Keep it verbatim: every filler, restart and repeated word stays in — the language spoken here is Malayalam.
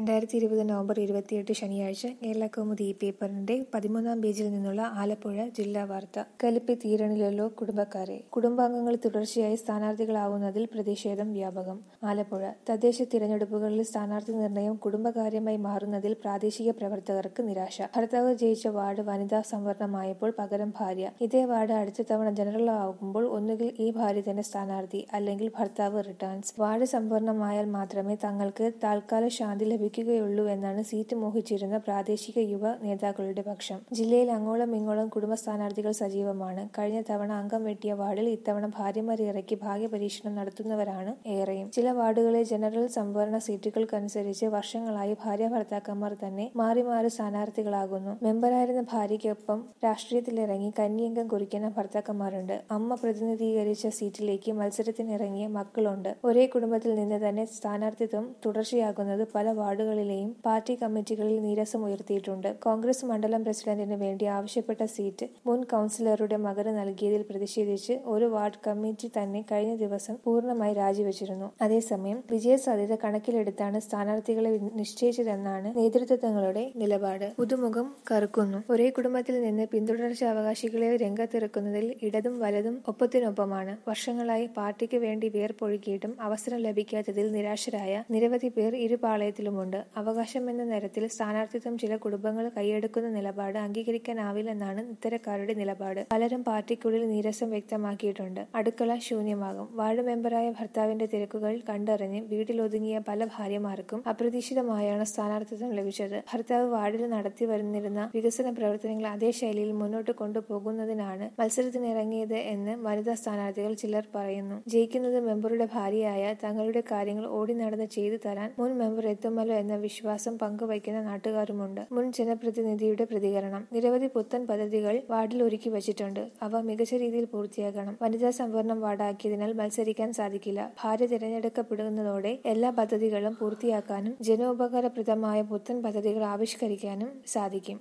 രണ്ടായിരത്തി ഇരുപത് നവംബർ ഇരുപത്തിയെട്ട് ശനിയാഴ്ച കേരളകൗമുദി ഈ പേപ്പറിന്റെ പതിമൂന്നാം പേജിൽ നിന്നുള്ള ആലപ്പുഴ ജില്ലാ വാർത്ത. കലിപ്പ് തീരണില്ലല്ലോ കുടുംബക്കാരെ. കുടുംബാംഗങ്ങൾ തുടർച്ചയായി സ്ഥാനാർത്ഥികളാവുന്നതിൽ പ്രതിഷേധം വ്യാപകം. ആലപ്പുഴ തദ്ദേശ തിരഞ്ഞെടുപ്പുകളിൽ സ്ഥാനാർത്ഥി നിർണയം കുടുംബകാര്യമായി മാറുന്നതിൽ പ്രാദേശിക പ്രവർത്തകർക്ക് നിരാശ. ഭർത്താവ് ജയിച്ച വാർഡ് വനിതാ സംവരണമായപ്പോൾ പകരം ഭാര്യ. ഇതേ വാർഡ് അടുത്ത തവണ ജനറൽ ആകുമ്പോൾ ഒന്നുകിൽ ഈ ഭാര്യ തന്നെ സ്ഥാനാർത്ഥി, അല്ലെങ്കിൽ ഭർത്താവ് റിട്ടേൺസ്. വാർഡ് സംവരണമായാൽ മാത്രമേ തങ്ങൾക്ക് താൽക്കാല ശാന്തി ലഭിക്കുകയുള്ളൂ എന്നാണ് സീറ്റ് മോഹിച്ചിരുന്ന പ്രാദേശിക യുവ നേതാക്കളുടെ പക്ഷം. ജില്ലയിൽ അങ്ങോളം ഇങ്ങോളം കുടുംബ സ്ഥാനാർത്ഥികൾ സജീവമാണ്. കഴിഞ്ഞ തവണ അംഗം വെട്ടിയ വാർഡിൽ ഇത്തവണ ഭാര്യമാരെ ഇറക്കി ഭാഗ്യപരീക്ഷണം നടത്തുന്നവരാണ് ഏറെയും. ചില വാർഡുകളിലെ ജനറൽ സംവരണ സീറ്റുകൾക്കനുസരിച്ച് വർഷങ്ങളായി ഭാര്യ ഭർത്താക്കന്മാർ തന്നെ മാറി മാറി സ്ഥാനാർത്ഥികളാകുന്നു. മെമ്പറായിരുന്ന ഭാര്യയ്ക്കൊപ്പം രാഷ്ട്രീയത്തിലിറങ്ങി കന്നിയംഗം കുറിക്കുന്ന ഭർത്താക്കന്മാരുണ്ട്. അമ്മ പ്രതിനിധീകരിച്ച സീറ്റിലേക്ക് മത്സരത്തിനിറങ്ങിയ മക്കളുണ്ട്. ഒരേ കുടുംബത്തിൽ നിന്ന് തന്നെ സ്ഥാനാർത്ഥിത്വം തുടർച്ചയാകുന്നത് പല വാർഡുകളിലെയും പാർട്ടി കമ്മിറ്റികളിൽ നീരസം ഉയർത്തിയിട്ടുണ്ട്. കോൺഗ്രസ് മണ്ഡലം പ്രസിഡന്റിന് വേണ്ടി ആവശ്യപ്പെട്ട സീറ്റ് മുൻ കൗൺസിലറുടെ മകന് നൽകിയതിൽ പ്രതിഷേധിച്ച് ഒരു വാർഡ് കമ്മിറ്റി തന്നെ കഴിഞ്ഞ ദിവസം പൂർണ്ണമായി രാജിവെച്ചിരുന്നു. അതേസമയം വിജയസാധ്യത കണക്കിലെടുത്താണ് സ്ഥാനാർത്ഥികളെ നിശ്ചയിച്ചതെന്നാണ് നേതൃത്വങ്ങളുടെ നിലപാട്. പുതുമുഖം കറുക്കുന്നു. ഒരേ കുടുംബത്തിൽ നിന്ന് പിന്തുടർച്ചാവകാശികളെ രംഗത്തിറക്കുന്നതിൽ ഇടതും വലതും ഒപ്പത്തിനൊപ്പമാണ്. വർഷങ്ങളായി പാർട്ടിക്ക് വേണ്ടി വിയർപ്പൊഴുക്കിയിട്ടും അവസരം ലഭിക്കാത്തതിൽ നിരാശരായ നിരവധി പേർ ഇരുപാളയത്തിലുമുണ്ട്. അവകാശമെന്ന തരത്തിൽ സ്ഥാനാർത്ഥിത്വം ചില കുടുംബങ്ങൾ കൈയെടുക്കുന്ന നിലപാട് അംഗീകരിക്കാനാവില്ലെന്നാണ് ഇത്തരക്കാരുടെ നിലപാട്. പലരും പാർട്ടിക്കുള്ളിൽ നീരസം വ്യക്തമാക്കിയിട്ടുണ്ട്. അടുക്കള ശൂന്യമാകും. വാർഡ് മെമ്പറായ ഭർത്താവിന്റെ തിരക്കുകൾ കണ്ടറിഞ്ഞ് വീട്ടിലൊതുങ്ങിയ പല ഭാര്യമാർക്കും അപ്രതീക്ഷിതമായാണ് സ്ഥാനാർത്ഥിത്വം ലഭിച്ചത്. ഭർത്താവ് വാർഡിൽ നടത്തി വന്നിരുന്ന വികസന പ്രവർത്തനങ്ങൾ അതേ ശൈലിയിൽ മുന്നോട്ട് കൊണ്ടുപോകുന്നതിനാണ് മത്സരത്തിനിറങ്ങിയത് എന്ന് വനിതാ സ്ഥാനാർത്ഥികൾ ചിലർ പറയുന്നു. ജയിക്കുന്നത് മെമ്പറുടെ ഭാര്യയായ തങ്ങളുടെ കാര്യങ്ങൾ ഓടി നടന്ന് ചെയ്തു തരാൻ മുൻ മെമ്പർ എത്തുമല്ലോ എന്ന വിശ്വാസം പങ്കുവയ്ക്കുന്ന നാട്ടുകാരുമുണ്ട്. മുൻ ജനപ്രതിനിധിയുടെ പ്രതികരണം: നിരവധി പുത്തൻ പദ്ധതികൾ വാർഡിൽ ഒരുക്കി വച്ചിട്ടുണ്ട്. അവ മികച്ച രീതിയിൽ പൂർത്തിയാക്കണം. വനിതാ സംവരണം വാർഡാക്കിയതിനാൽ മത്സരിക്കാൻ സാധിക്കില്ല. ഭാര്യ തിരഞ്ഞെടുക്കപ്പെടുന്നതോടെ എല്ലാ പദ്ധതികളും പൂർത്തിയാക്കാനും ജനോപകാരപ്രദമായ പുത്തൻ പദ്ധതികൾ ആവിഷ്കരിക്കാനും സാധിക്കും.